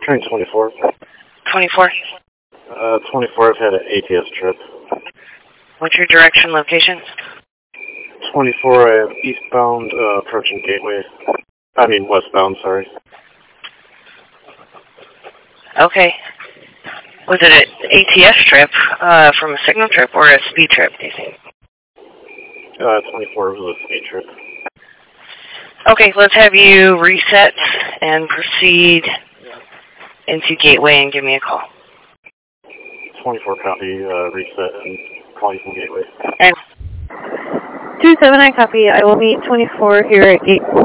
Train 24. 24. 24, I've had an ATS trip. What's your direction location? 24, I have eastbound, approaching Gateway. I mean westbound, sorry. Okay. Was it an ATS trip from a signal trip or a speed trip, do you think? 24 was a speed trip. Okay, let's have you reset and proceed into Gateway and give me a call. 24 copy, reset and call you from Gateway. And 279 copy. I will meet 24 here at Gateway.